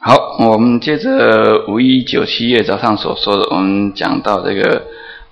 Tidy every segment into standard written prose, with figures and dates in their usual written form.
好，我们接着5.1.9.7月早上所说的，我们讲到这个，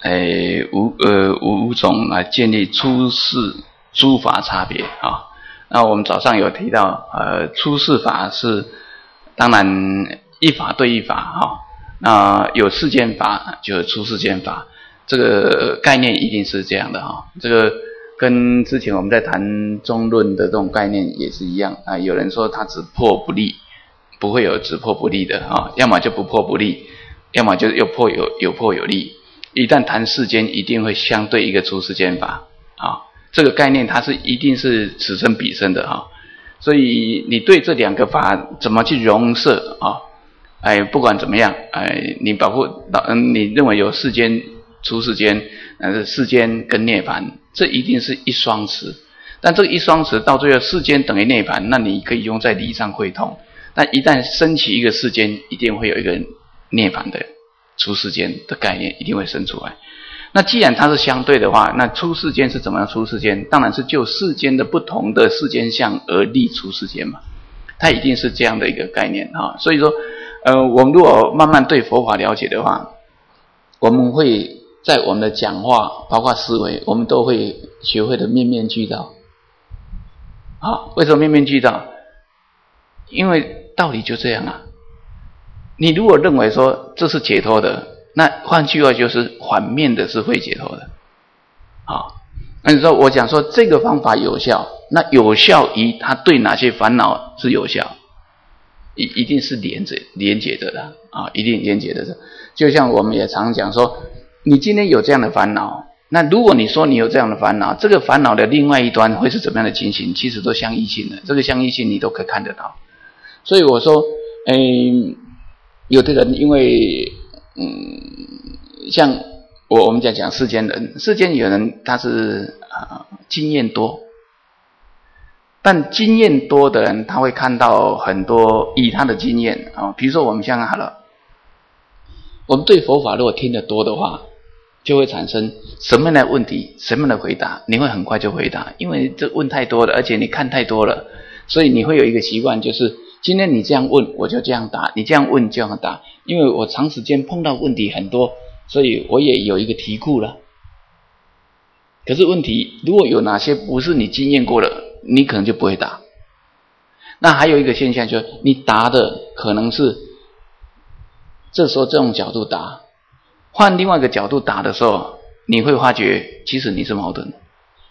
五种来建立出世诸法差别啊。那我们早上有提到，出世法是当然一法对一法哈，那有世间法就有出世间法，这个概念一定是这样的哈。这个跟之前我们在谈中论的这种概念也是一样啊。有人说它只破不立。不会有只破不立的啊，要么就不破不立，要么就有破有立。一旦谈世间，一定会相对一个出世间法啊，这个概念它是一定是此生彼生的啊。所以你对这两个法怎么去容摄啊？不管怎么样，你你认为有世间、出世间，世间跟涅槃，这一定是一双词。但这个一双词到最后，世间等于涅槃，那你可以用在理上会通。但一旦升起一个世间，一定会有一个涅槃的出世间的概念，一定会生出来。那既然它是相对的话，那出世间是怎么样出世间？当然是就世间的不同的世间相而立出世间嘛，它一定是这样的一个概念啊。所以说，我们如果慢慢对佛法了解的话，我们会在我们的讲话，包括思维，我们都会学会的面面俱到。好，为什么面面俱到？因为道理就这样啊。你如果认为说这是解脱的，那换句话就是反面的是会解脱的。好，那你说我讲说这个方法有效，那有效于它对哪些烦恼是有效？一定是连结的啊，一定连结的。就像我们也常讲说，你今天有这样的烦恼，那如果你说你有这样的烦恼，这个烦恼的另外一端会是怎么样的情形？其实都相异性的，这个相异性你都可以看得到。所以我说，有的人因为，像我们讲世间人，世间有人他是经验多，但经验多的人他会看到很多以他的经验啊，比如说我们想好了，我们对佛法如果听得多的话，就会产生什么样的问题，什么样的回答，你会很快就回答，因为这问太多了，而且你看太多了，所以你会有一个习惯，就是今天你这样问，我就这样答；你这样问，就这样答。因为我长时间碰到问题很多，所以我也有一个题库了。可是问题如果有哪些不是你经验过的，你可能就不会答。那还有一个现象，就是你答的可能是这时候这种角度答，换另外一个角度答的时候，你会发觉其实你是矛盾的。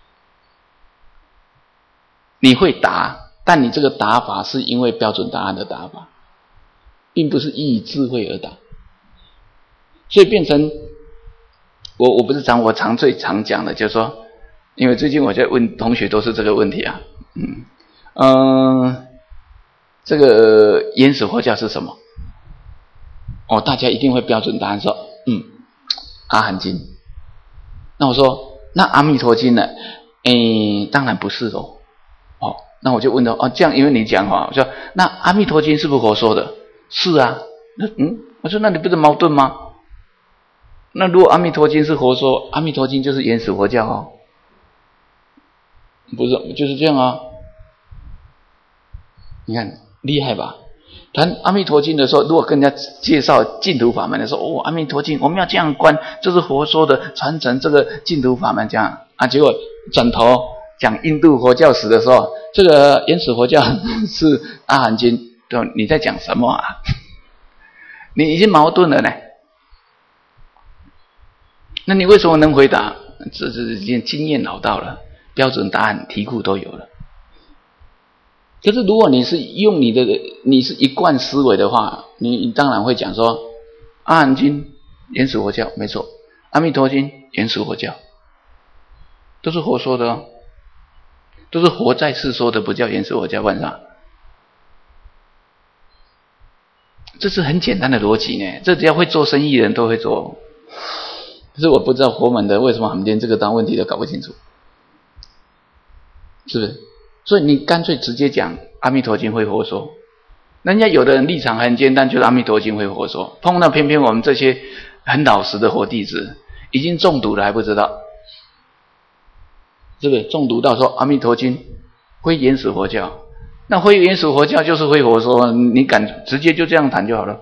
你会答，但你这个答法是因为标准答案的答法，并不是以智慧而答，所以变成我不是我最常讲的，就是说，因为最近我在问同学都是这个问题啊，这个原始佛教是什么？大家一定会标准答案说，阿含经。那我说，那阿弥陀经呢？当然不是哦。那我就问他，这样因为你讲我说那阿弥陀经是不是佛说的？是啊。我说那你不是矛盾吗？那如果阿弥陀经是佛说，阿弥陀经就是原始佛教哦。不是，就是这样啊。你看厉害吧？谈阿弥陀经的时候，如果跟人家介绍净土法门的时候，阿弥陀经我们要这样观，这是佛说的，传承这个净土法门这样啊。结果转头讲印度佛教史的时候，这个原始佛教是阿含经，你在讲什么啊？你已经矛盾了呢。那你为什么能回答？这是已经经验老道了，标准答案题库都有了。可是如果你是用你是一贯思维的话，你当然会讲说，阿含经原始佛教没错，阿弥陀经原始佛教，都是佛说的哦。都是活在世说的，不叫原始佛教万上。这是很简单的逻辑呢，这只要会做生意的人都会做。可是我不知道佛门的为什么他们连这个当问题都搞不清楚，是不是？所以你干脆直接讲阿弥陀经会佛说。人家有的人立场很简单，就是阿弥陀经会佛说，碰到偏偏我们这些很老实的佛弟子，已经中毒了还不知道。是不是中毒到说阿弥陀经归原始佛教？ 那非原始佛教就是非佛说，你敢直接就这样谈就好了。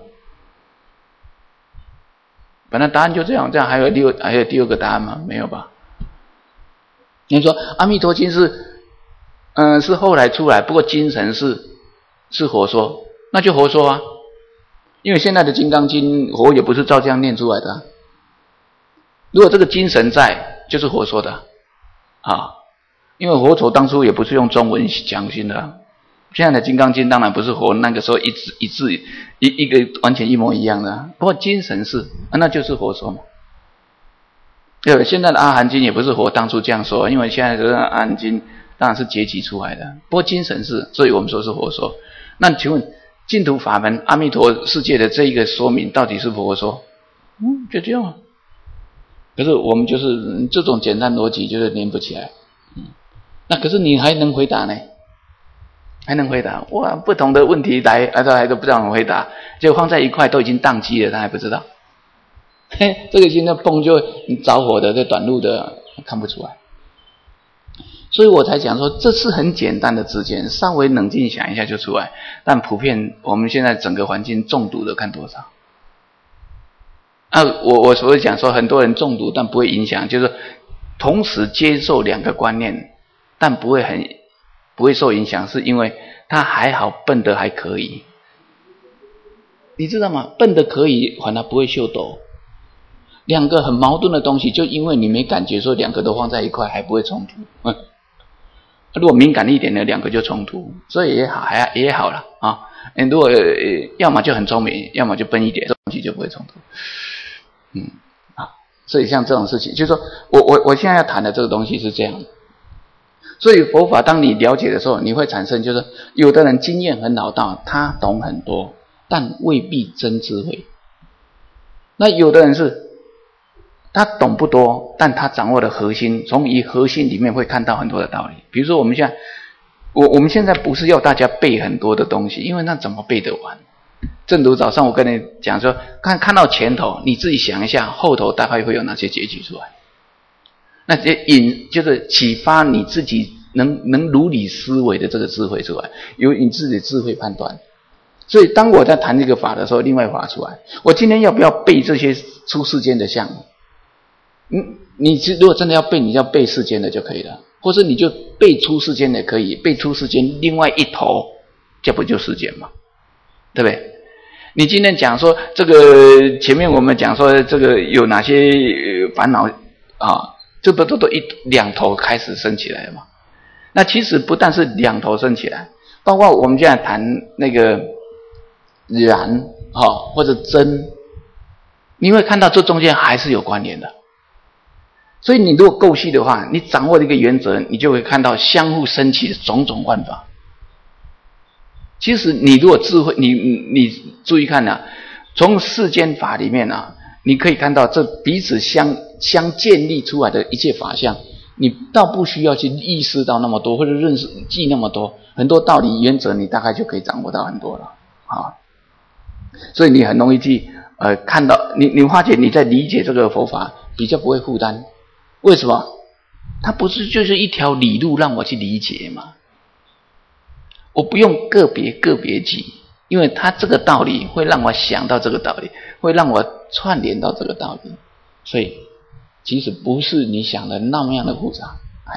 本来答案就这样，还有第二个答案吗？没有吧？你说《阿弥陀经》是后来出来，不过精神是佛说，那就佛说啊。因为现在的《金刚经》佛也不是照这样念出来的啊。如果这个精神在，就是佛说的啊。因为佛陀当初也不是用中文讲经的啊。现在的《金刚经》当然不是佛那个时候一个完全一模一样的啊。不过精神是，那就是佛说嘛。对，现在的《阿含经》也不是佛当初这样说，因为现在的《阿含经》当然是结集出来的。不过精神是，所以我们说是佛说。那请问净土法门阿弥陀世界的这一个说明到底是佛说？就这样啊。可是我们就是这种简单逻辑就是连不起来。那可是你还能回答呢？还能回答？哇，不同的问题来都不知道怎么回答，结果放在一块都已经宕机了，他还不知道。这个现在蹦就着火的，这短路的看不出来。所以我才讲说这是很简单的知见，稍微冷静想一下就出来。但普遍我们现在整个环境中毒的看多少啊？我所谓讲说很多人中毒但不会影响，就是同时接受两个观念，但不会受影响，是因为他还好，笨的还可以。你知道吗？笨的可以，反而不会秀逗。两个很矛盾的东西，就因为你没感觉说两个都放在一块还不会冲突。如果敏感一点的，两个就冲突，所以也好了啊。如果要么就很聪明，要么就笨一点，这东西就不会冲突。所以像这种事情，就是说我现在要谈的这个东西是这样。所以佛法当你了解的时候，你会产生就是有的人经验很老道，他懂很多，但未必真智慧。那有的人是他懂不多，但他掌握的核心，从核心里面会看到很多的道理。比如说我们现在不是要大家背很多的东西，因为那怎么背得完？正如早上我跟你讲说，看到前头，你自己想一下，后头大概会有哪些结局出来。那就是启发你自己能如理思维的这个智慧出来，由你自己的智慧判断。所以当我在谈这个法的时候，另外法出来，我今天要不要背这些出世间的相？你如果真的要背，你就要背世间的就可以了，或是你就背出世间的可以，背出世间另外一头，这不就世间吗？对不对？你今天讲说这个前面我们讲说这个有哪些烦恼啊？这不都两头开始升起来了吗？那其实不但是两头升起来，包括我们现在谈那个然或者真，你会看到这中间还是有关联的。所以你如果够细的话，你掌握的一个原则，你就会看到相互升起的种种万法。其实你如果智慧，你注意看啊，从世间法里面啊，你可以看到这彼此相建立出来的一切法相，你倒不需要去意识到那么多，或者记那么多，很多道理原则你大概就可以掌握到很多了啊。所以你很容易去看到你发觉你在理解这个佛法比较不会负担。为什么？它不是就是一条理路让我去理解吗？我不用个别记，因为它这个道理会让我想到这个道理，会让我串联到这个道理，所以其实不是你想的那么样的复杂。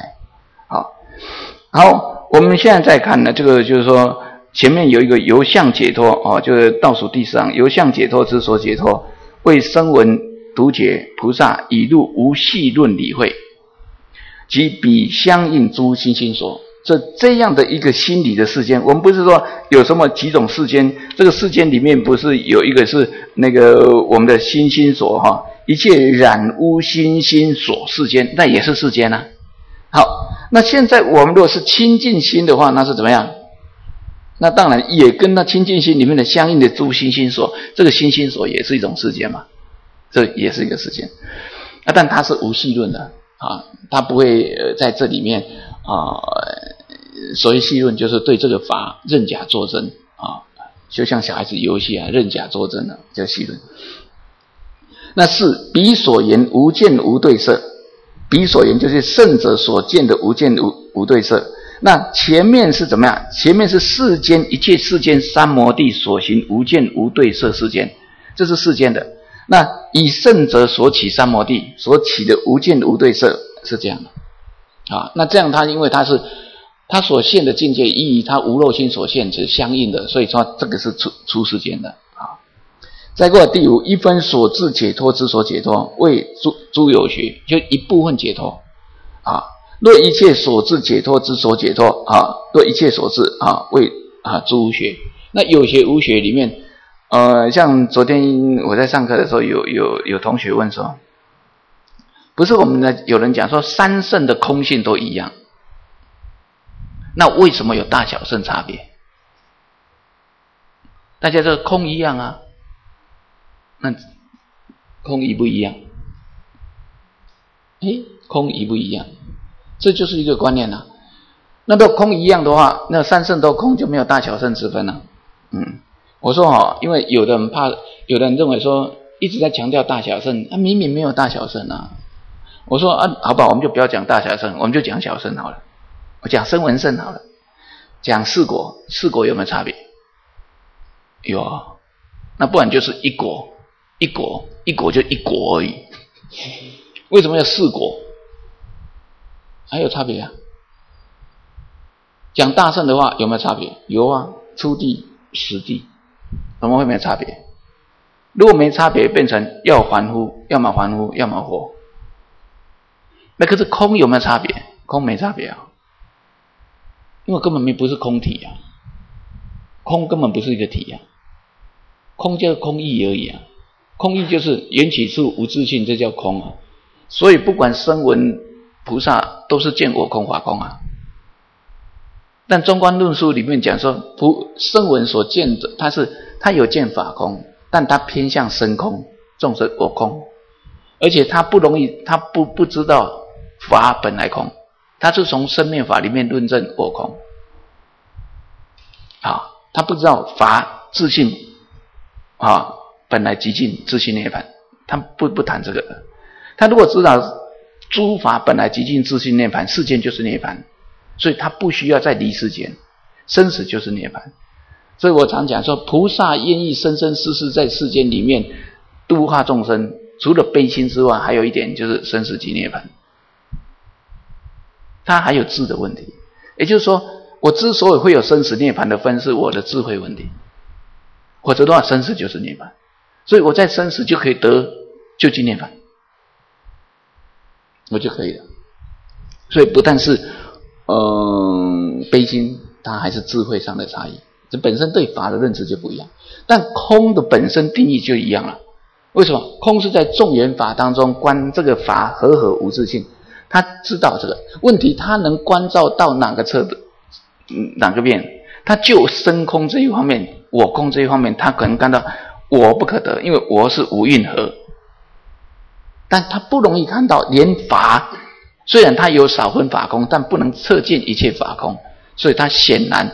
好，我们现在再看呢，这个就是说前面有一个由相解脱就是倒数第4行，由相解脱之所解脱，为声闻独觉菩萨以入无细论理会，即彼相应诸心心所。这样的一个心理的世间，我们不是说有什么几种世间，这个世间里面不是有一个是那个我们的心心所一切染污心心所世间，那也是世间啊。好，那现在我们如果是清净心的话，那是怎么样？那当然也跟那清净心里面的相应的诸心心所，这个心心所也是一种世间嘛，这也是一个世间但它是无细论的它不会在这里面所谓细论就是对这个法认假作真就像小孩子游戏认假作真叫细论。那是彼所言无见无对色，彼所言就是圣者所见的无见无对色， 那前面是怎么样？前面是世间一切世间三摩地所行无见无对色世间，这是世间的。那以圣者所起三摩地所起的无见无对色是这样的啊。那这样他因为他是他所现的境界依于他无漏心所现是相应的，所以说这个是出世间的啊。再过第五，一分所致解脱之所解脱，为诸有学，就一部分解脱啊。若一切所致解脱之所解脱啊，若一切所致啊，为诸无学。那有学无学里面，像昨天我在上课的时候，有同学问说，不是我们的有人讲说三圣的空性都一样，那为什么有大小圣差别？大家说空一样啊，那空一不一样？空一不一样？这就是一个观念啊。那如果空一样的话，那三圣都空就没有大小圣之分了。我说因为有的人认为说一直在强调大小圣，明明没有大小圣啊。我说好不好，我们就不要讲大小圣，我们就讲小圣好了。我讲声闻圣好了，讲四果有没有差别？有啊。那不然就是一果就一果而已。为什么要四果？还有差别啊。讲大圣的话有没有差别？有啊，初地实地，怎么会没有差别？如果没差别，变成要凡夫，要么凡夫，要么佛。那可是空有没有差别？空没差别啊，因为根本不是空体啊，空根本不是一个体啊，空就是空义而已啊，空义就是缘起处无自性，这叫空啊。所以不管声闻菩萨都是见我空法空啊。但中观论述里面讲说，声闻所见的，他有见法空，但他偏向生空，众生我空，而且他不容易，他不知道法本来空，他是从生灭法里面论证我空啊，他不知道法自性啊本来寂静自性涅槃，他不谈这个的。他如果知道诸法本来寂静自性涅槃，世间就是涅槃，所以他不需要再离世间，生死就是涅槃。所以我常讲说，菩萨愿意生生世世在世间里面度化众生，除了悲心之外，还有一点就是生死即涅槃。他还有智的问题，也就是说，我之所以会有生死涅槃的分，是我的智慧问题，否则的话，生死就是涅槃。所以我在生死就可以得究竟涅槃，我就可以了。所以不但是悲心，它还是智慧上的差异，这本身对法的认知就不一样。但空的本身定义就一样了。为什么？空是在众缘法当中观这个法和无自性，他知道这个问题，他能关照到哪个哪个面？他就生空这一方面，我空这一方面，他可能看到我不可得，因为我是无蕴合。但他不容易看到连法，虽然他有少分法空，但不能彻见一切法空，所以他显然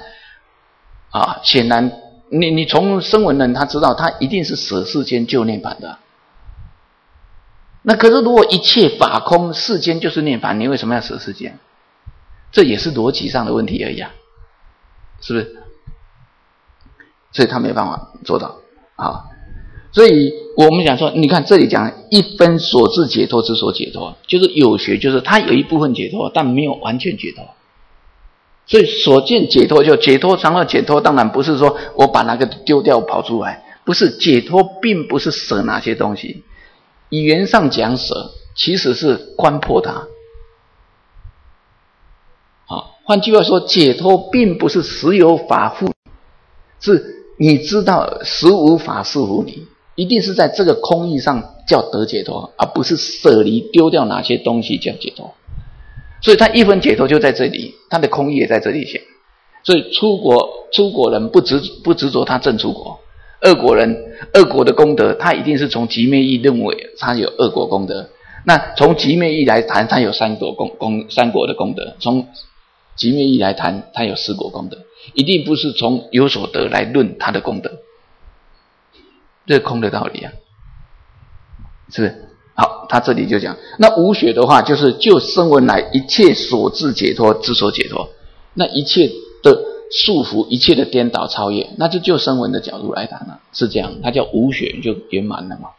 你从声闻人他知道他一定是舍世间救涅槃的。那可是如果一切法空，世间就是涅槃，你为什么要舍世间？这也是逻辑上的问题而已啊，是不是？所以他没办法做到啊。所以我们讲说，你看这里讲一分所致解脱之所解脱，就是有学，就是他有一部分解脱，但没有完全解脱。所以所见解脱，就解脱，常常解脱当然不是说我把那个丢掉跑出来，不是，解脱并不是舍哪些东西，语言上讲舍，其实是观破它。换句话说，解脱并不是实有法护，是你知道实无法是乎你，一定是在这个空义上叫得解脱，而不是舍离丢掉哪些东西叫解脱。所以他一分解脱就在这里，他的空义也在这里显。所以出国人不执着他正出国，二国的功德，他一定是从极灭义认为他有二国功德，那从极灭义来谈他有三国的功德，从极灭义来谈他有四国功德，一定不是从有所得来论他的功德，这是空的道理啊，是不是？好，他这里就讲，那无学的话，就是就声闻来一切所致解脱之所解脱。 那一切的束缚，一切的颠倒超越，那就声闻的角度来谈了，是这样，它叫无学就圆满了嘛。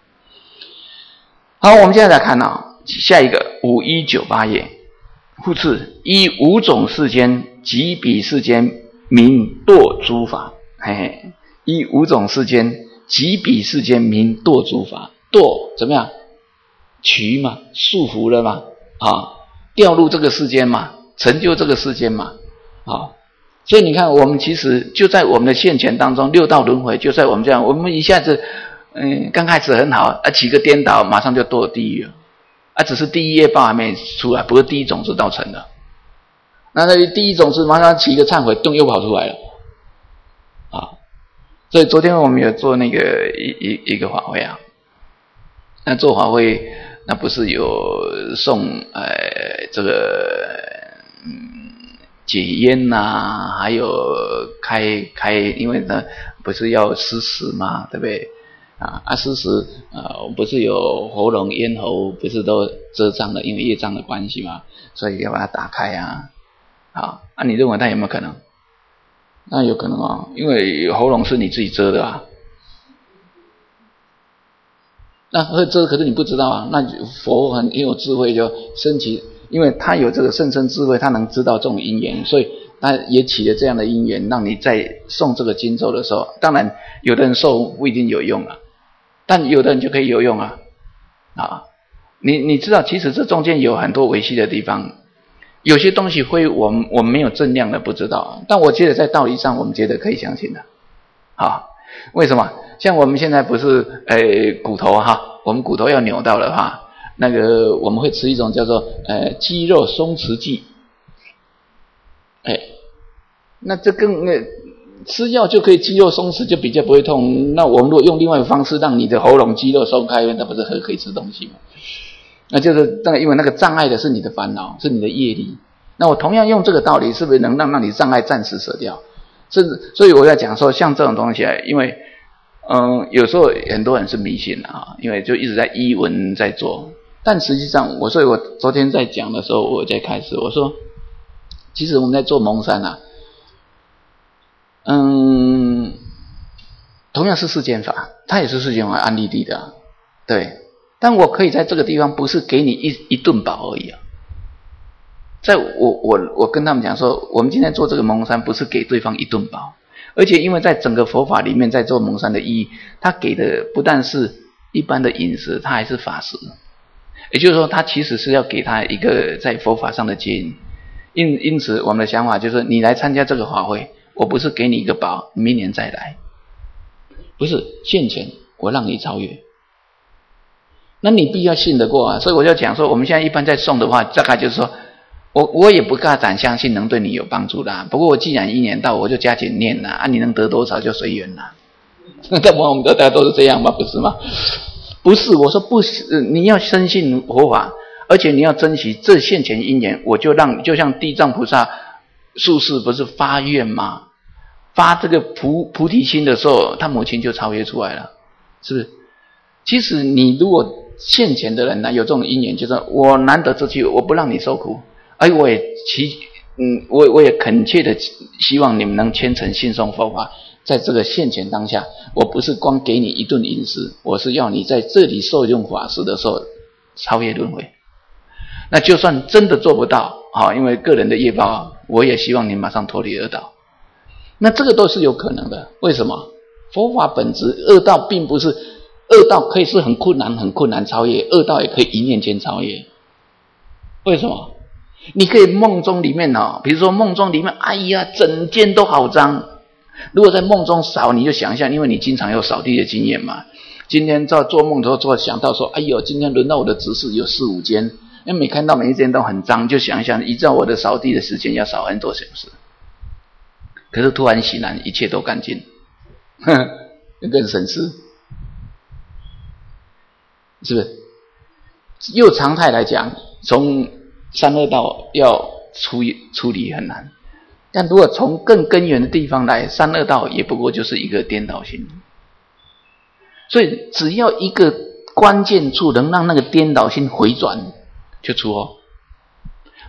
好，我们现在来看下一个5198页，复次依五种世间及彼世间名堕诸法，依五种世间及彼世间名堕诸法，堕怎么样？取嘛，束缚了嘛，掉入这个世间嘛，成就这个世间嘛，所以你看，我们其实就在我们的现前当中，六道轮回就在我们这样，我们一下子，刚开始很好，起个颠倒，马上就堕地狱了，只是第一业报还没出来，不是第一种子道成的，那第一种子马上起一个忏悔，又跑出来了，所以昨天我们有做那个一个法会那做法会，那不是有送这个解烟呐，还有开，因为呢不是要施食嘛，对不对？施食不是有喉咙咽喉不是都遮障了，因为业障的关系嘛，所以要把它打开你认为它有没有可能？那有可能因为喉咙是你自己遮的那会遮，可是你不知道那佛很有智慧，就升起，因为他有这个甚深智慧，他能知道这种因缘，所以他也起了这样的因缘，让你在诵这个经咒的时候，当然有的人受不一定有用但有的人就可以有用你知道，其实这中间有很多维系的地方，有些东西我们没有正量的不知道，但我觉得在道理上我们觉得可以相信的为什么？像我们现在不是骨头我们骨头要扭到了那个我们会吃一种叫做肌肉松弛剂那这更吃药就可以肌肉松弛，就比较不会痛。那我们如果用另外一个方式让你的喉咙肌肉松开，那不是可以吃东西吗？那就是因为那个障碍的是你的烦恼，是你的业力。那我同样用这个道理，是不是能让你障碍暂时舍掉？所以我在讲说，像这种东西因为有时候很多人是迷信因为就一直在依文在做，但实际上所以我昨天在讲的时候，我在开始我说，其实我们在做蒙山同样是世间法，它也是世间法安立地的对，但我可以在这个地方不是给你一顿饱而已在我跟他们讲说，我们今天做这个蒙山不是给对方一顿饱，而且因为在整个佛法里面，在做蒙山的意义，他给的不但是一般的饮食，他还是法食，也就是说他其实是要给他一个在佛法上的接引。因此我们的想法就是，你来参加这个法会，我不是给你一个饱，明年再来，不是现前我让你超越，那你必要信得过所以我就讲说，我们现在一般在诵的话，大概就是说我也不大胆相信能对你有帮助不过我既然一年到，我就加紧念你能得多少就随缘那我们大家都是这样吗？不是吗？不是，我说不是，你要深信佛法，而且你要珍惜这现前因缘，我就像地藏菩萨术士不是发愿吗？发这个菩提心的时候，他母亲就超越出来了，是不是？其实你如果现前的人有这种因缘，就是我难得之机，我不让你受苦，我也恳切的希望你们能虔诚信诵佛法，在这个现前当下，我不是光给你一顿饮食，我是要你在这里受用法事的时候超越轮回。那就算真的做不到因为个人的业报我也希望你马上脱离恶道。那这个都是有可能的，为什么？佛法本质恶道并不是，恶道可以是很困难超越，恶道也可以一念间超越。为什么？你可以梦中里面比如说梦中里面整间都好脏，如果在梦中扫，你就想一下，因为你经常有扫地的经验嘛，今天在做梦的时候想到说，今天轮到我的执事有4-5间，每看到每一间都很脏，就想一想，依照我的扫地的时间要扫很多小时，可是突然醒来一切都干净，更省事，是不是？又常态来讲，从三恶道要处理很难，但如果从更根源的地方来，三恶道也不过就是一个颠倒性。所以只要一个关键处能让那个颠倒性回转，就出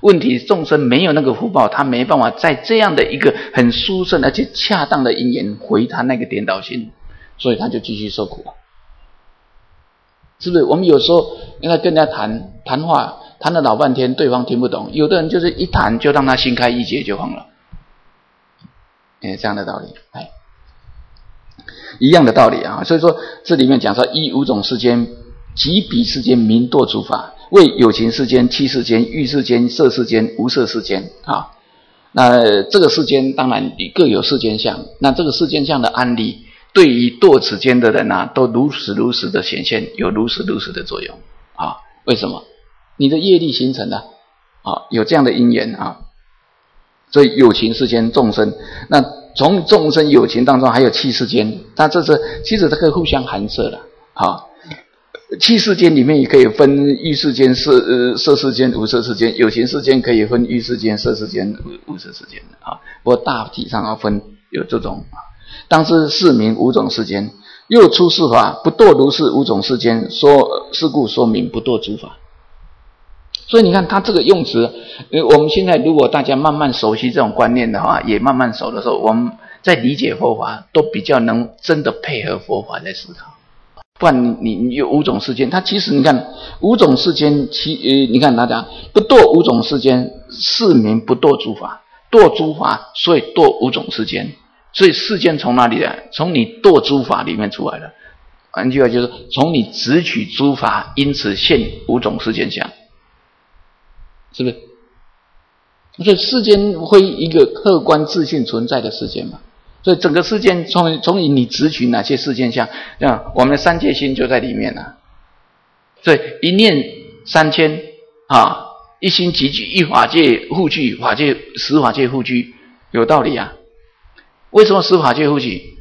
问题众生没有那个福报，他没办法在这样的一个很殊胜而且恰当的因缘回他那个颠倒心，所以他就继续受苦。是不是？我们有时候跟人家谈话，谈了老半天，对方听不懂。有的人就是一谈就让他心开意解就放了，这样的道理，一样的道理啊。所以说这里面讲说，依五种世间，即彼世间名堕诸法，为有情世间、器世间、欲世间、色世间、无色世间啊。那这个世间当然各有世间相，那这个世间相的安立，对于堕此间的人都如实的显现，有如实的作用啊。为什么？你的业力形成的有这样的因缘啊。所以有情世间众生，那从众生有情当中还有器世间，那其实这个互相含摄了啊。器世间里面也可以分欲世间、色世间、无色世间，有情世间可以分欲世间、色世间、无色世间啊。不过大体上分有这种。当知是名五种世间，又出世法，不堕如是五种世间，是故说明不堕诸法。所以你看他这个用词，我们现在如果大家慢慢熟悉这种观念的话，也慢慢熟的时候，我们在理解佛法都比较能真的配合佛法在思考。不然你有五种世间，它其实你看五种世间，你看他讲不堕五种世间，是名不堕诸法，堕诸法，所以堕五种世间。所以世间从哪里来？从你堕诸法里面出来的。换句话就是从你执取诸法，因此现五种世间相，是不是？所以世间会一个客观自性存在的世间嘛。所以整个世间从你执取哪些世间相，我们的三界心就在里面了。所以一念三千一心即具，一法界互具，十法界互具，有道理啊。为什么十法界互具？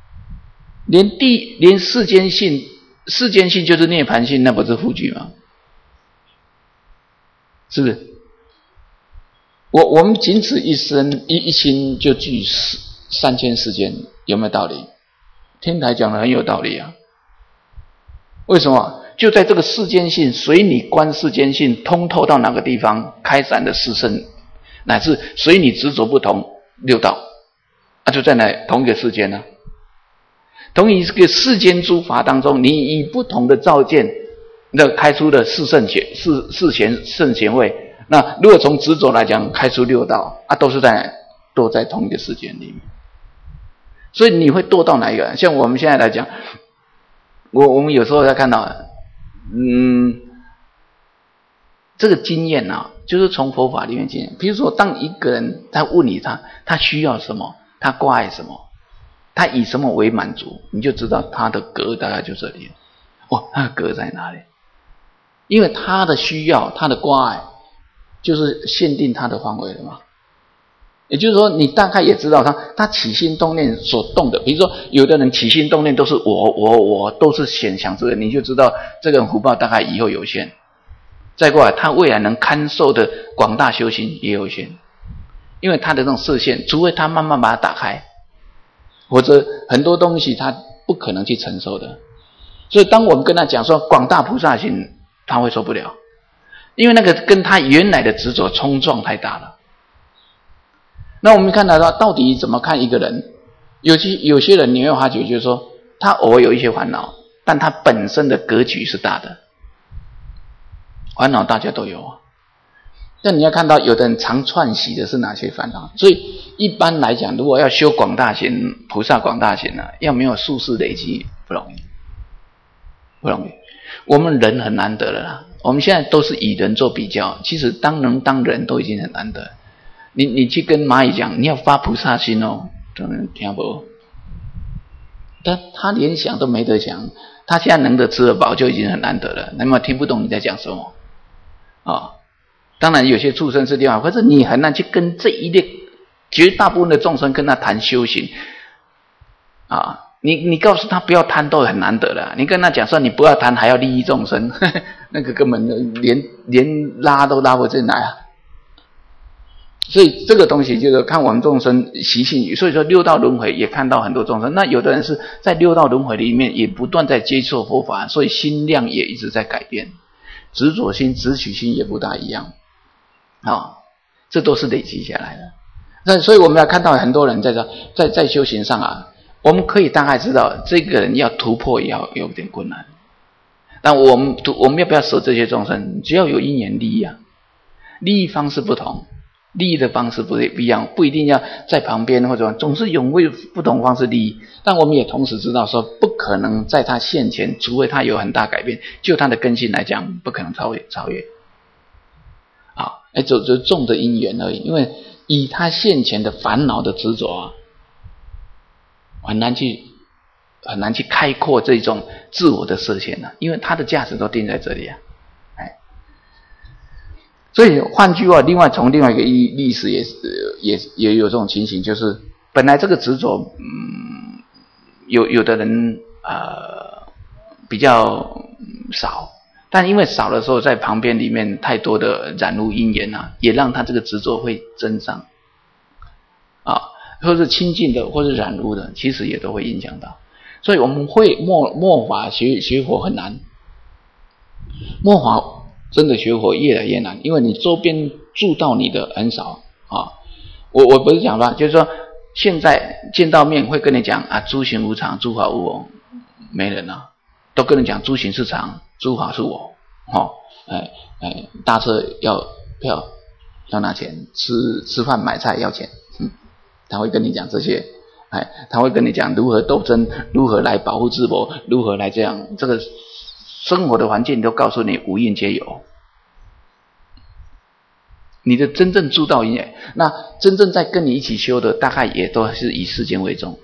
连世间性就是涅槃性，那不是互具吗？是不是？我们仅此一生一心就具3000世间，有没有道理？天台讲的很有道理啊。为什么？就在这个世间性，随你观世间性通透到哪个地方，开展的四圣，乃至随你执着不同六道就在同一个世间同一个世间诸法当中，你以不同的照见，那开出的四圣贤位。那如果从执着来讲，开出六道都在同一个世间里面。所以你会堕到哪一个？像我们现在来讲，我们有时候在看到这个经验就是从佛法里面经验。比如说当一个人他问你他需要什么，他挂碍什么，他以什么为满足，你就知道他的格大概就这里了。他的格在哪里？因为他的需要，他的挂碍就是限定他的范围了嘛。也就是说你大概也知道他起心动念所动的，比如说有的人起心动念都是我都是想这个，你就知道这个人福报大概以后有限。再过来他未来能堪受的广大修行也有限，因为他的这种视线，除非他慢慢把它打开，或者很多东西他不可能去承受的。所以当我们跟他讲说广大菩萨行，他会受不了，因为那个跟他原来的执着冲撞太大了。那我们看到底怎么看一个人？有些人你会发觉，就是说他偶尔有一些烦恼，但他本身的格局是大的。烦恼大家都有但你要看到有的人常串习的是哪些烦恼。所以一般来讲，如果要修广大行，菩萨广大行要没有数世累积不容易。我们人很难得了啦，我们现在都是以人做比较，其实当人都已经很难得。你去跟蚂蚁讲你要发菩萨心真的听不，他连想都没得想，他现在能得吃得饱就已经很难得了，那么听不懂你在讲什么当然有些畜生是另外，可是你很难去跟这一类绝大部分的众生跟他谈修行你告诉他不要贪都很难得了，你跟他讲说你不要贪还要利益众生那个根本连拉都拉不进来所以这个东西就是看我们众生习性，所以说六道轮回也看到很多众生，那有的人是在六道轮回里面也不断在接受佛法，所以心量也一直在改变，执着心执取心也不大一样这都是累积下来的。那所以我们要看到很多人在修行上啊，我们可以大概知道这个人要突破也要有点困难。但我们要不要舍这些众生？只要有因缘利益啊，利益方式不同，利益的方式不一样，不一定要在旁边或者总是用为不同方式利益。但我们也同时知道说，不可能在他现前，除非他有很大改变，就他的根性来讲，不可能超越。就种的因缘而已。因为以他现前的烦恼的执着啊，很难去开阔这种自我的设限啊，因为他的价值都定在这里啊。所以换句话，从另外一个历史也有这种情形，就是本来这个执着，有的人比较少，但因为少的时候，在旁边里面太多的染污因缘啊，也让他这个执着会增上或是亲近的，或是染污的，其实也都会影响到。所以我们会末法学佛很难，末法真的学佛越来越难，因为你周边助到你的很少我不是讲吧，就是说现在见到面会跟你讲诸行无常，诸法无我，没人都跟你讲诸行是常，诸法是我搭车要票要拿钱，吃饭买菜要钱，他会跟你讲这些，他会跟你讲如何斗争，如何来保护自我，如何来这样，这个生活的环境都告诉你无因皆有。你的真正助道因缘，那真正在跟你一起修的，大概也都是以世间为重，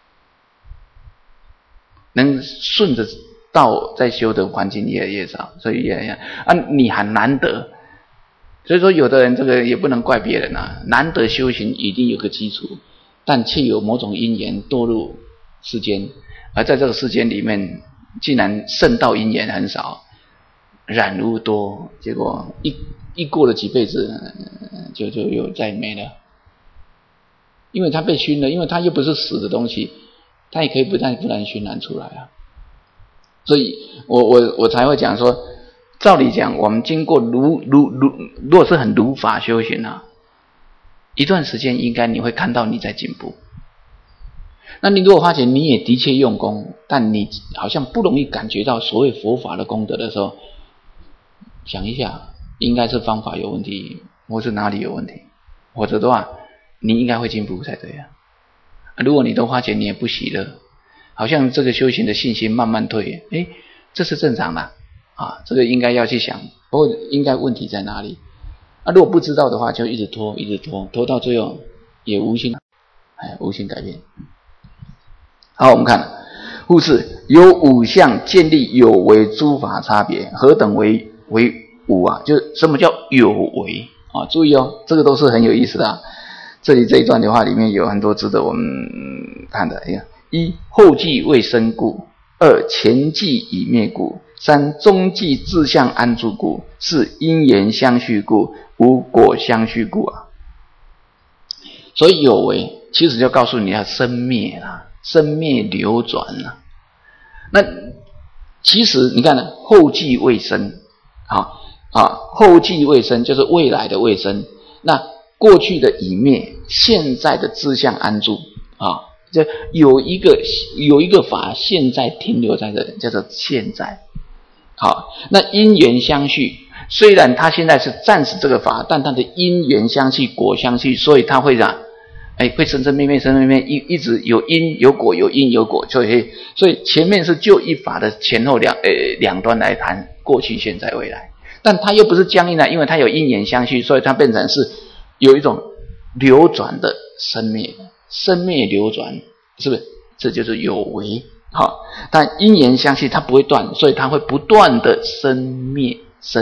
能顺着道在修的环境越来越少，所以越来越你很难得。所以说有的人这个也不能怪别人难得修行一定有个基础，但却有某种因缘堕入世间，而在这个世间里面，既然圣道因缘很少，染污多，结果一过了几辈子就又再没了，因为他被熏了，因为他又不是死的东西，他也可以不然熏染出来所以我才会讲说，照理讲，我们经过如果是很如法修行一段时间应该你会看到你在进步。那你如果发现你也的确用功，但你好像不容易感觉到所谓佛法的功德的时候，想一下，应该是方法有问题，或是哪里有问题，或者的话，你应该会进步才对如果你都发现你也不喜乐，好像这个修行的信心慢慢退，这是正常的这个应该要去想，不过应该问题在哪里如果不知道的话，就一直拖到最后也无心改变。好，我们看复次，有五项建立有为诸法差别，何等为五就是什么叫有为注意这个都是很有意思的这里这一段的话里面有很多值得我们看的。一、后继未生故；二、前继已灭故；三、中继自相安住故；四、因缘相续故；五、果相续故所以有为其实就告诉你要生灭生灭流转那其实你看后继未生后继未生就是未来的未生，那过去的已灭，现在的自相安住就有一个法现在停留在这里，叫做现在。那因缘相续，虽然它现在是暂时这个法，但它的因缘相续，果相续，所以它会会生灭，一直有因有果，有因有果，所以前面是就一法的前后两端来谈过去、现在、未来，但它又不是僵硬因为它有因缘相续，所以它变成是有一种流转的生灭流转，是不是？这就是有为但因缘相续它不会断，所以它会不断的生灭，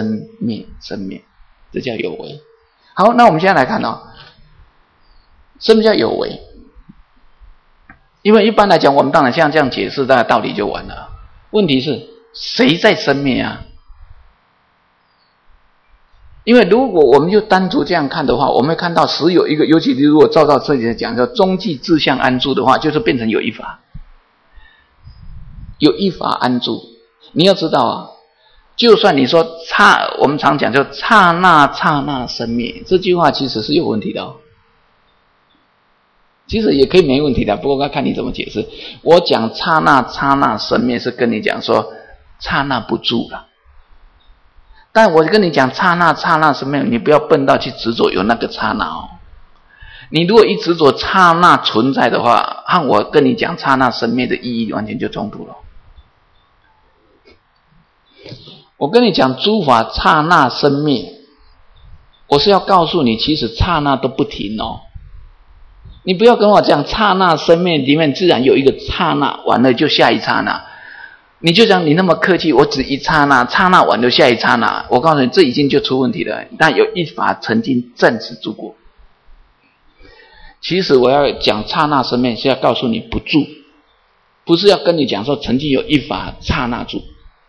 这叫有为。好，那我们现在来看什么叫有为？因为一般来讲，我们当然像这样解释，大概道理就完了。问题是谁在生灭因为如果我们就单独这样看的话，我们会看到实有一个，尤其如果照这里讲叫中继自相安住的话，就是变成有一法安住。你要知道就算你说我们常讲就刹那刹那生灭，这句话其实是有问题的哦。其实也可以没问题的，不过要看你怎么解释。我讲刹那刹那生灭是跟你讲说刹那不住了，但我跟你讲刹那刹那生灭，你不要笨到去执着有那个刹那哦。你如果一执着刹那存在的话，和我跟你讲刹那生灭的意义完全就冲突了。我跟你讲诸法刹那生灭，我是要告诉你其实刹那都不停哦。你不要跟我讲刹那生灭里面自然有一个刹那，完了就下一刹那。你就讲你那么客气，我只一刹那，刹那完了下一刹那，我告诉你这已经就出问题了。但有一法曾经证实住过。其实我要讲刹那生灭是要告诉你不住，不是要跟你讲说曾经有一法刹那住。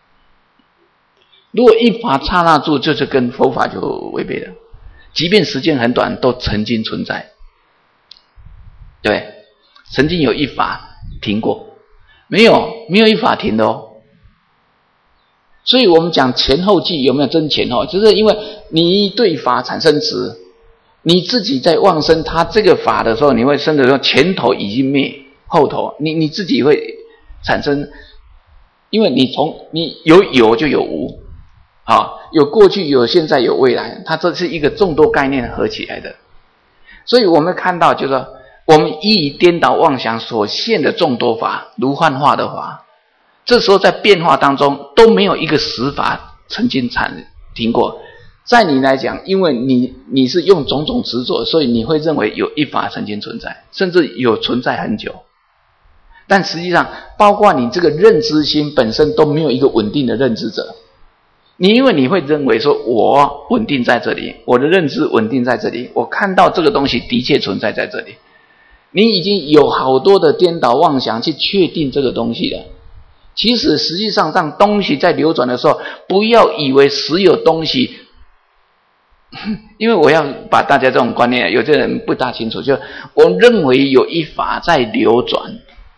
如果一法刹那住，就是跟佛法就违背了。即便时间很短，都曾经存在。对，曾经有一法停过，没有一法停的哦。所以我们讲前后记有没有真前后，就是因为你对法产生执，你自己在妄生他这个法的时候，你会生的时候前头已经灭，后头你自己会产生，因为你有就有无。有过去有现在有未来，它这是一个众多概念合起来的。所以我们看到就是说我们以颠倒妄想所现的众多法，如幻化的法，这时候在变化当中都没有一个实法曾经停过。在你来讲，因为你是用种种执着，所以你会认为有一法曾经存在，甚至有存在很久。但实际上包括你这个认知心本身都没有一个稳定的认知者。因为你会认为说我稳定在这里，我的认知稳定在这里，我看到这个东西的确存在在这里。你已经有好多的颠倒妄想去确定这个东西了。其实实际上当东西在流转的时候，不要以为实有东西，因为我要把大家这种观念，有些人不大清楚，就我认为有一法在流转，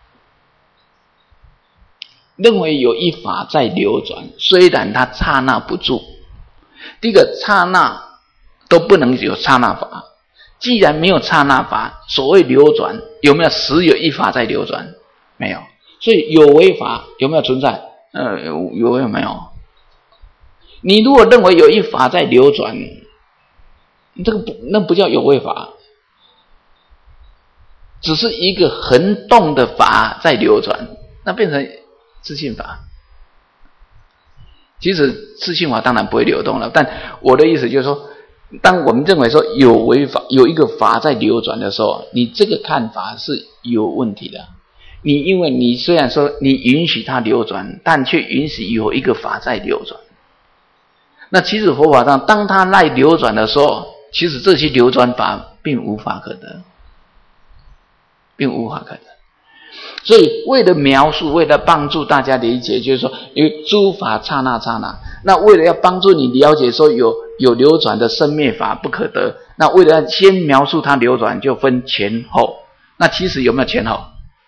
认为有一法在流转，虽然它刹那不住。第一个刹那都不能有刹那法，既然没有刹那法，所谓流转有没有实有一法在流转？没有。所以有为法有没有存在？有没有？你如果认为有一法在流转，那不叫有为法，只是一个横动的法在流转，那变成自性法。其实自性法当然不会流动了，但我的意思就是说，当我们认为说有为法有一个法在流转的时候，你这个看法是有问题的。因为你虽然说你允许它流转，但却允许有一个法在流转。那其实佛法上当它来流转的时候，其实这些流转法并无法可得，并无法可得。所以为了描述，为了帮助大家理解，就是说因为诸法刹那刹那，那为了要帮助你了解说有流转的生灭法不可得，那为了先描述它流转，就分前后。那其实有没有前后？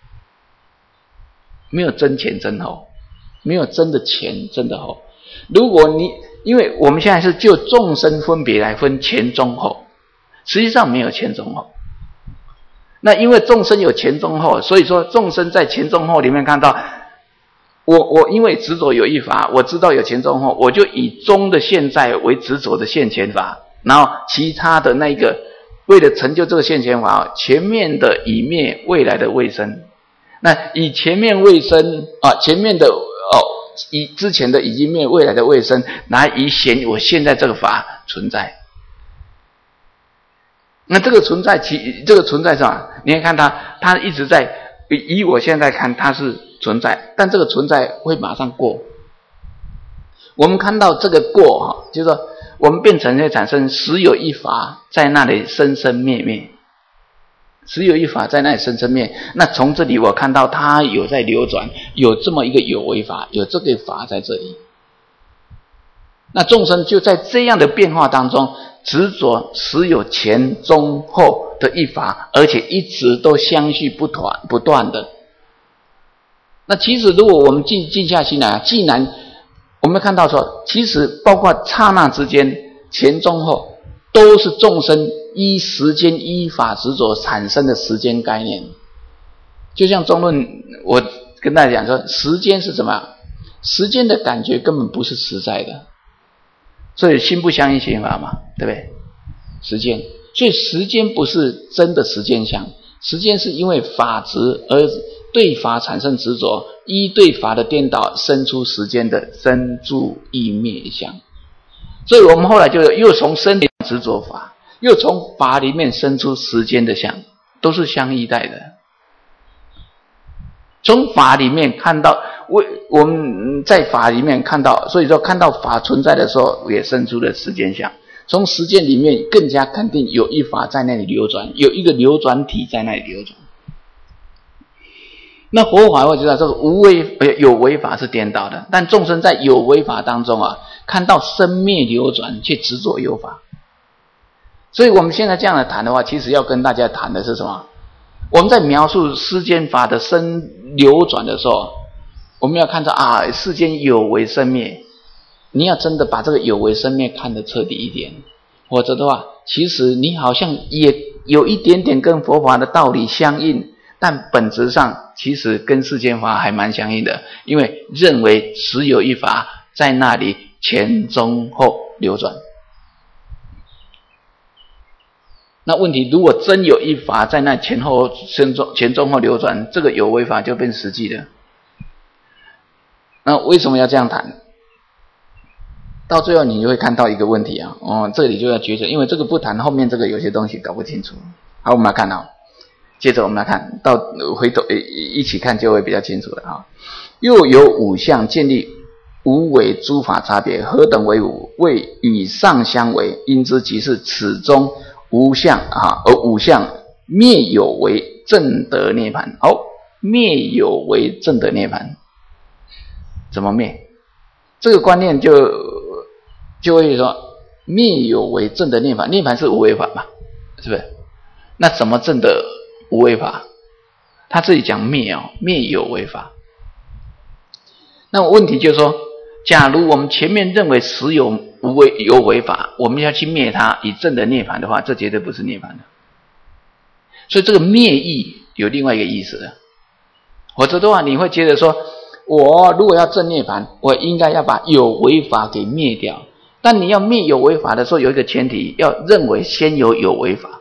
没有真前真后，没有真的前真的后。如果因为我们现在是就众生分别来分前中后，实际上没有前中后。那因为众生有前中后，所以说众生在前中后里面看到我因为执着有一法，我知道有前中后，我就以中的现在为执着的现前法，然后其他的那个为了成就这个现前法，前面的已灭，未来的未生。那以前面未生前面的以之前的已经灭，未来的未生，来以显我现在这个法存在。那这个存在是吧？你看看它一直在，以我现在看它是存在，但这个存在会马上过。我们看到这个过就是说我们变成会产生实有一法在那里生生灭灭，实有一法在那里生生灭。那从这里我看到它有在流转，有这么一个有为法，有这个法在这里。那众生就在这样的变化当中，执着实有前中后的一法，而且一直都相续不断的。那其实如果我们静下心来，既然我们看到说，其实包括刹那之间，前中后，都是众生依时间依法执着产生的时间概念。就像中论，我跟大家讲说，时间是什么？时间的感觉根本不是实在的，所以心不相应心法嘛，对不对？时间，所以时间不是真的时间相，时间是因为法执而对法产生执着，依对法的颠倒生出时间的生住意灭相。所以我们后来就又从身体执着法，又从法里面生出时间的相，都是相依带的。从法里面看到，我们在法里面看到，所以说看到法存在的时候，也生出了时间相。从时间里面更加肯定有一法在那里流转，有一个流转体在那里流转。那佛法会知道这个有为法是颠倒的，但众生在有为法当中啊，看到生灭流转，却执着有法。所以我们现在这样的谈的话，其实要跟大家谈的是什么？我们在描述世间法的生流转的时候，我们要看到啊，世间有为生灭，你要真的把这个有为生灭看得彻底一点，否则的话，其实你好像也有一点点跟佛法的道理相应，但本质上其实跟世间法还蛮相应的，因为认为实有一法在那里前中后流转。那问题，如果真有一法在那前中后流转，这个有为法就变实际了。那为什么要这样谈？到最后你就会看到一个问题啊，这里就要抉择，因为这个不谈，后面这个有些东西搞不清楚。好，我们来看啊，接着我们来看到回头一起看就会比较清楚了啊。又有五相建立无为诸法差别，何等为五？谓与上相违，因之即是此中无相啊，而五相灭有为正得涅槃。好，灭有为正得涅槃，怎么灭？这个观念就会说，灭有为正得涅槃，涅槃是无为法嘛，是不是？那怎么正得无为法？他这里讲灭灭有为法。那问题就是说，假如我们前面认为实有有为法，我们要去灭它以正得涅槃的话，这绝对不是涅槃的。所以这个灭义有另外一个意思的，否则的话你会觉得说，我如果要正涅槃，我应该要把有为法给灭掉。但你要灭有为法的时候，有一个前提，要认为先有有为法，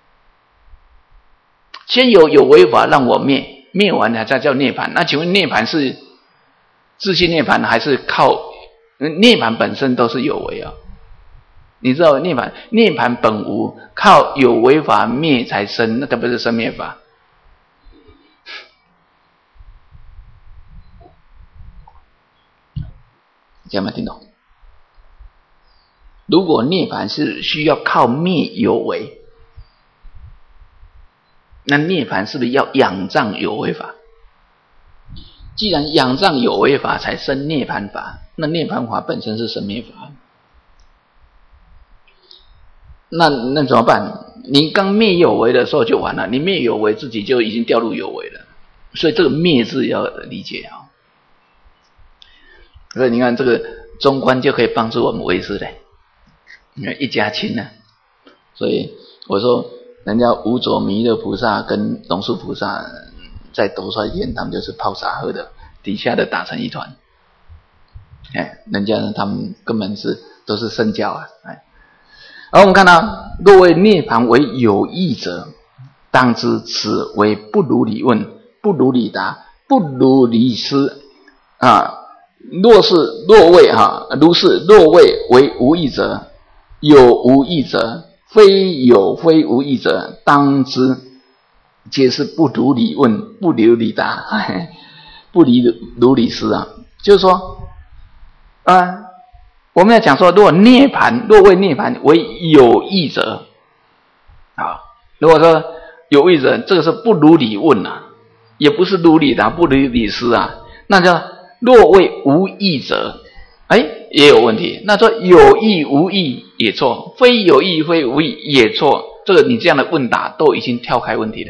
先有有为法让我灭，灭完了才叫涅槃。那请问涅槃是自性涅槃还是靠涅槃本身都是有为啊？你知道涅槃本无，靠有为法灭才生，那它不是生灭法。这样没听懂？如果涅槃是需要靠灭有为，那涅槃是不是要仰仗有为法？既然仰仗有为法才生涅槃法，那涅槃法本身是生灭法。那怎么办？你刚灭有为的时候就完了，你灭有为自己就已经掉入有为了，所以这个灭字要理解啊。所以你看这个中观就可以帮助我们为师的，你看一家亲呢。所以我说，人家无着弥勒菩萨跟龙树菩萨在斗率殿，他们就是泡茶喝的，底下的打成一团。人家他们根本都是圣教啊。而我们看到，若为涅槃为有益者，当知此为不如理问，不如理答，不如理思啊。若谓为无益者，有无益者，非有非无益者，当知皆是不如理问，不如理答，不如理思啊。就是说我们要讲说，若为涅槃为有益者啊，如果说有益者，这个是不如理问啊，也不是如理答，不如理思啊。那叫若为无益者，也有问题。那说有益无益也错，非有益非无益也错，这个你这样的问答都已经跳开问题了。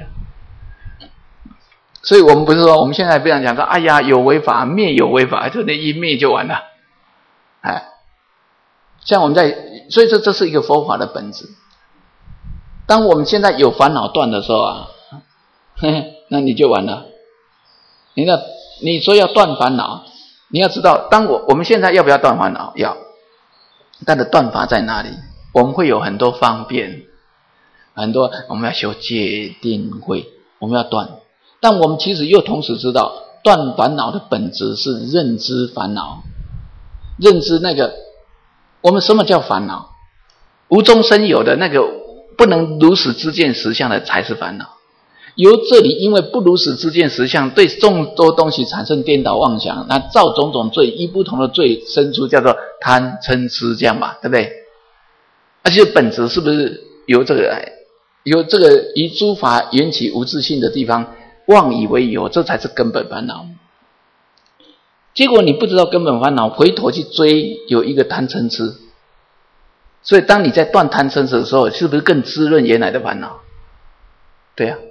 所以我们不是说我们现在不想讲说，哎呀有为法灭有为法，就那一灭就完了。 像我们所以说这是一个佛法的本质。当我们现在有烦恼断的时候啊，那你就完了。你说要断烦恼，你要知道，我们现在要不要断烦恼？要。但是断法在哪里？我们会有很多方便，很多我们要修戒定慧，我们要断。但我们其实又同时知道，断烦恼的本质是认知烦恼，认知那个我们什么叫烦恼？无中生有的那个不能如实知见实相的才是烦恼。由这里因为不如实知见实相，对众多东西产生颠倒妄想，那造种种罪，依不同的罪生出叫做贪嗔痴，这样吧，对不对？而且本质是不是由这个以诸法缘起无自性的地方妄以为有，这才是根本烦恼。结果你不知道根本烦恼，回头去追有一个贪嗔痴，所以当你在断贪嗔痴的时候，是不是更滋润原来的烦恼？对啊，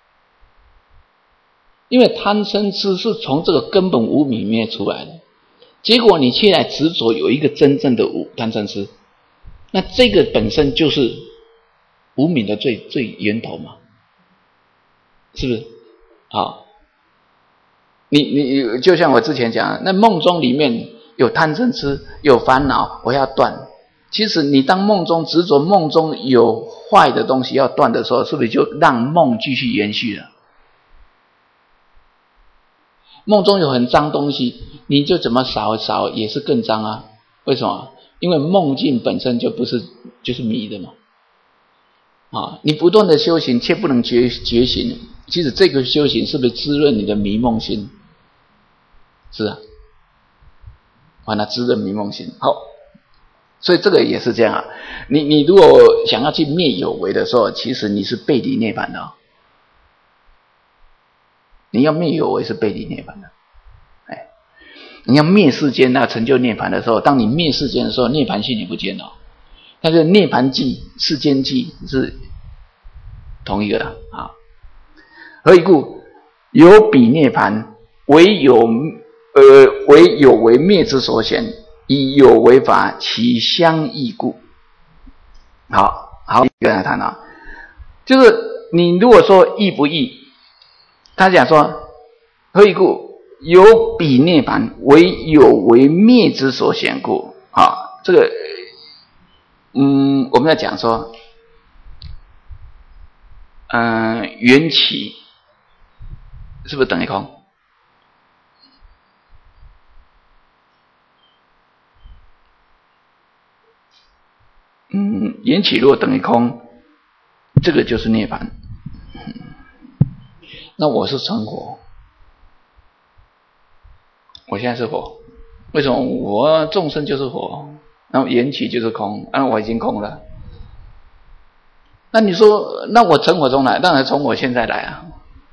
因为贪嗔痴是从这个根本无明里面出来的，结果你却来执着有一个真正的贪嗔痴，那这个本身就是无明的最源头嘛，是不是？好，你就像我之前讲，那梦中里面有贪嗔痴，有烦恼，我要断。其实你当梦中执着梦中有坏的东西要断的时候，是不是就让梦继续延续了？梦中有很脏东西，你就怎么扫也是更脏啊？为什么？因为梦境本身就是迷的嘛。你不断的修行，却不能觉醒。其实这个修行是不是滋润你的迷梦心？是啊，把它滋润迷梦心。好，所以这个也是这样啊。你如果想要去灭有为的时候，其实你是背离涅槃的哦。你要灭有为是背离涅槃的。你要灭世间，那成就涅槃的时候，当你灭世间的时候，涅槃性也不见了。但是涅槃寂、世间寂是同一个的啊。何以故？有彼涅槃，为有为灭之所显，以有为法，其相异故。好，一个人来谈啊，就是你如果说异不异，他讲说何以故？有彼涅槃，为有为灭之所显故。这个我们在讲说缘起是不是等于空？缘起如果等于空，这个就是涅槃。那我是成佛，我现在是佛，为什么？我众生就是佛，然后缘起就是空，我已经空了。那你说，那我成佛从哪？当然从我现在来啊。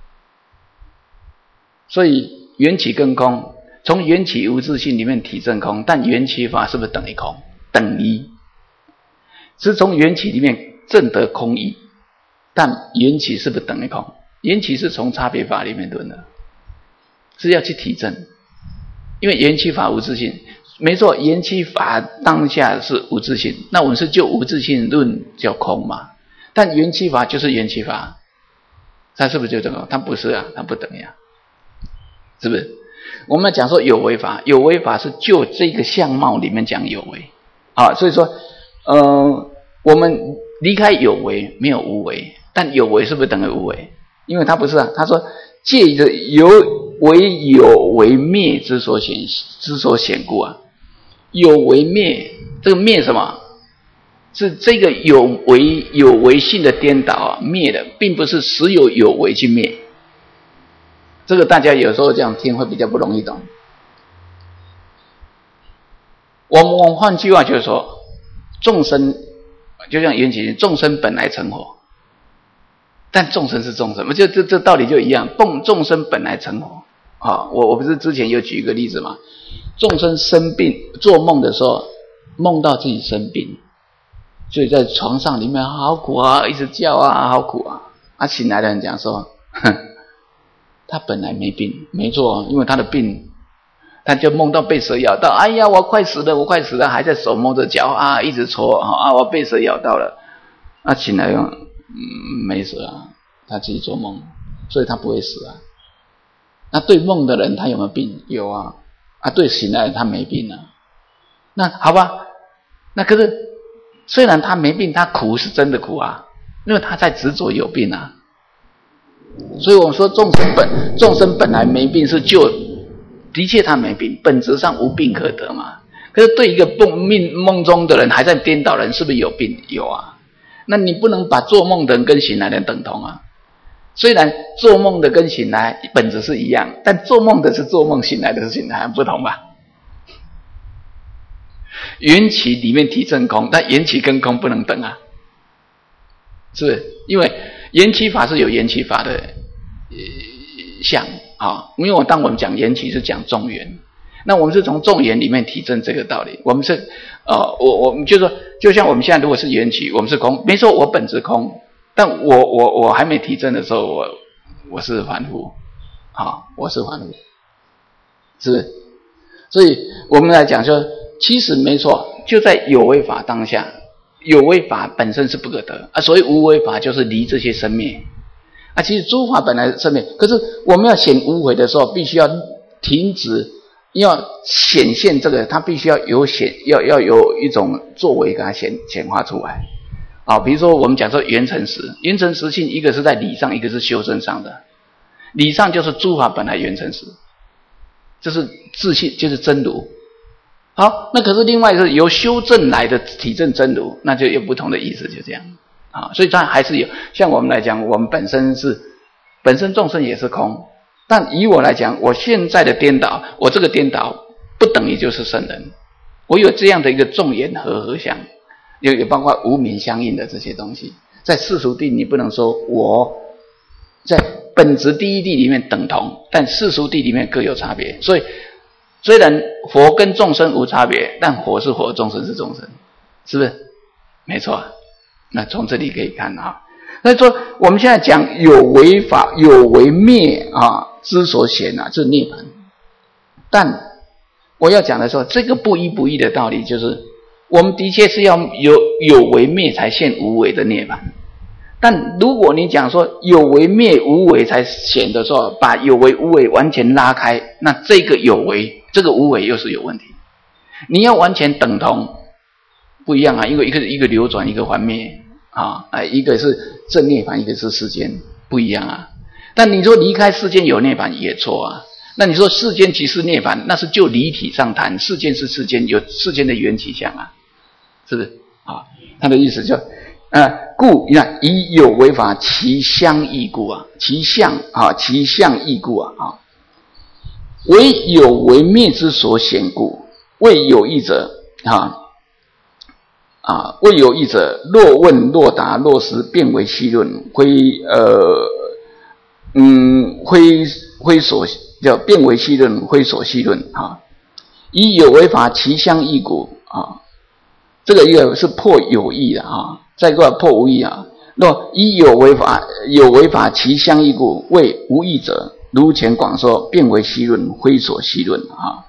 所以缘起跟空，从缘起无自性里面体证空，但缘起法是不是等于空？等于是从缘起里面证得空义，但缘起是不是等于空？缘起是从差别法里面论的，是要去体证。因为缘起法无自性，没错，缘起法当下是无自性，那我们是就无自性论叫空嘛？但缘起法就是缘起法，它是不是就这个？它不是啊，它不等于啊，是不是？我们讲说有为法，有为法是就这个相貌里面讲有为啊，所以说我们离开有为没有无为，但有为是不是等于无为？因为它不是啊，他说借着有为灭之所显故啊，有为灭，这个灭什么？是这个有为性的颠倒啊，灭的，并不是实有为去灭。这个大家有时候这样听会比较不容易懂。我们换句话就是说，众生就像缘起，众生本来成佛，但众生是众生，这道理就一样，众生本来成佛。我不是之前有举一个例子吗？众生生病，做梦的时候梦到自己生病，所以在床上里面好苦啊，一直叫啊，好苦啊。醒来的人讲说，他本来没病，没错，因为他的病他就梦到被蛇咬到，哎呀，我快死了，我快死了，还在手摸着脚啊，一直搓啊，我被蛇咬到了。醒来没死啊，他自己做梦，所以他不会死啊。那对梦的人他有没有病？有啊。对醒来他没病啊。那好吧，那可是虽然他没病，他苦是真的苦啊，因为他在执着有病啊。所以我们说众生本来没病是的确他没病，本质上无病可得嘛。可是对一个梦中的人还在颠倒人，是不是有病？有啊。那你不能把做梦的人跟醒来的人等同啊。虽然做梦的跟醒来本质是一样，但做梦的是做梦，醒来的是醒来，不同吧？缘起里面体证空，但缘起跟空不能等啊，是不是？因为缘起法是有缘起法的相啊。因为当我们讲缘起是讲众缘，那我们是从众缘里面体证这个道理。我们是我们就说，就像我们现在如果是缘起，我们是空，没错，我本质空，但我还没体证的时候，我是凡夫啊，我是凡夫，是不是？所以我们来讲说，其实没错，就在有为法当下，有为法本身是不可得啊。所谓无为法，就是离这些生灭啊。其实诸法本来生灭，可是我们要显无为的时候，必须要停止，要显现这个，它必须要有要有一种作为给它显化出来啊。比如说我们讲说缘成实，缘成实性，一个是在理上，一个是修正上的。理上就是诸法本来缘成实，这是自信，就是真如。好，那可是另外是由修正来的体证真如，那就有不同的意思，就这样啊。所以它还是有，像我们来讲，我们本身众生也是空，但以我来讲，我现在的颠倒，我这个颠倒不等于就是圣人，我有这样的一个众缘和相，也包括无明相应的这些东西。在世俗谛你不能说我在本质第一谛里面等同，但世俗谛里面各有差别。所以虽然佛跟众生无差别，但佛是佛，众生是众生，是不是？没错。那从这里可以看啊，那说我们现在讲有为法有为灭啊之所显啊，这是涅槃。但我要讲的说，这个不依不依的道理，就是我们的确是要有为灭才现无为的涅槃。但如果你讲说有为灭无为才显的时候，把有为无为完全拉开，那这个有为这个无为又是有问题。你要完全等同不一样啊，因为一个流转，一个还灭啊，一个是正涅槃，一个是世间，不一样啊。但你说离开世间有涅槃也错啊。那你说世间即是涅槃，那是就离体上谈，世间是世间，有世间的缘起相啊，是不是啊？他的意思就故你看以有为法其相异故啊，其相异故啊，为有为灭之所显故，为有义者为有义者，若问若答若思，变为戏论，变为戏论，非所戏论啊。以有为法其相异故啊，这个一个是破有义的啊，再一个破无义啊。若以有为法其相异故，为无义者，如前广说，变为戏论，非所戏论啊。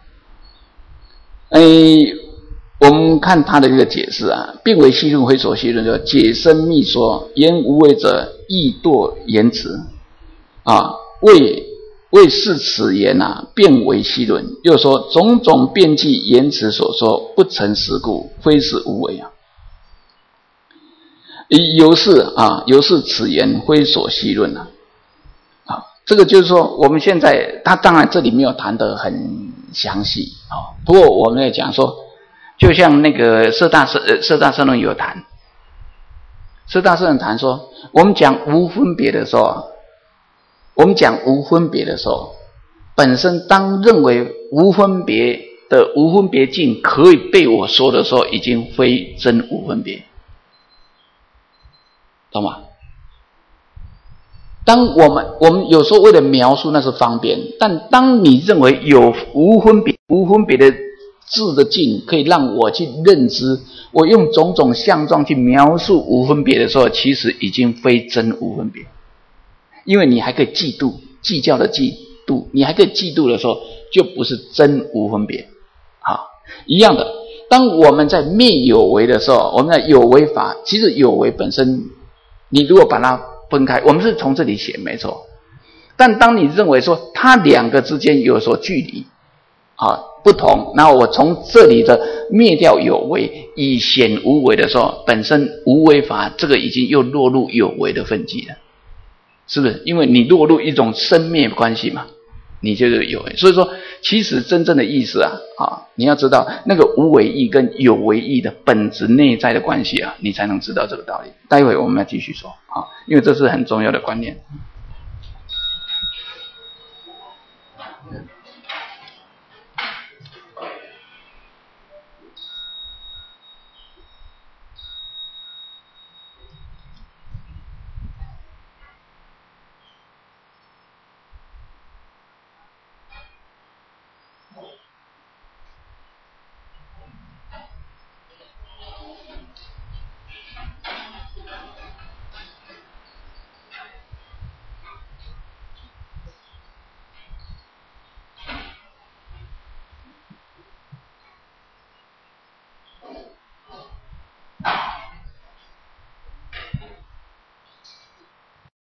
我们看他的这个解释啊，变为戏论，非所戏论，就解深密说，言无为者，亦堕言辞啊，为是此言啊，变为戏论。又说种种辩记言辞所说，不成实故，非是无为啊。由是此言非所戏论啊。这个就是说，我们现在他当然这里没有谈得很详细啊，不过我们也讲说，就像那个色大圣论有谈，色大圣论谈说，我们讲无分别的时候，本身当认为无分别境可以被我说的时候，已经非真无分别，懂吗？当我们有时候为了描述那是方便，但当你认为有无分别的智的境可以让我去认知，我用种种相状去描述无分别的时候，其实已经非真无分别，因为你还可以嫉妒，计较的嫉妒，你还可以嫉妒的时候， 就不是真无分别。好，一样的，当我们在灭有为的时候，我们的有为法，其实有为本身，你如果把它分开，我们是从这里写没错，但当你认为说它两个之间有所距离，不同，然后我从这里的灭掉有为，以显无为的时候，本身无为法这个已经又落入有为的分际了，是不是？因为你落入一种生灭关系嘛，你就是有为。所以说，其实真正的意思你要知道那个无为义跟有为义的本质内在的关系你才能知道这个道理。待会我们要继续说因为这是很重要的观念。